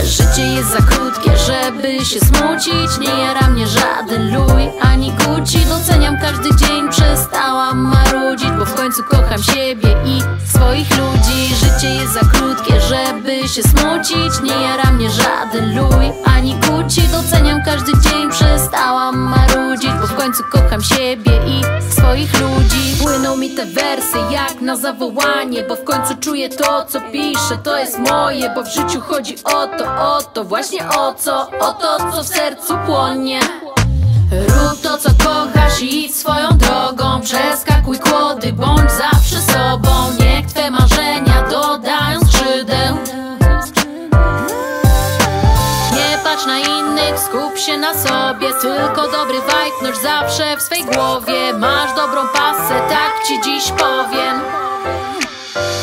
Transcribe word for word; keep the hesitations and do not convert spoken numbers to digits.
Życie jest za krótkie, żeby się smucić. Nie jara mnie żaden luj ani kłóci. Doceniam każdy dzień, przestałam marudzić, bo w końcu kocham siebie i swoich ludzi. Życie jest za krótkie, żeby się smucić. Nie jara mnie żaden luj ani kłóci. Doceniam każdy dzień, przestałam marudzić, bo w końcu kocham siebie i swoich ludzi. Płyną mi te wersy jak na zawołanie, bo w końcu czuję to, co piszę, to jest moje. Bo w życiu chodzi o to, o to, właśnie o co, o to, co w sercu płonie. Rób to, co kochasz i idź swoją drogą. Przeskakuj kłody, bądź zawsze sobą. Niech twe marzenia dodają skrzydeł. Nie patrz na innych, skup się na sobie. Tylko dobry vibe noś zawsze w swej głowie. Masz dobrą pasę, tak ci dziś powiem.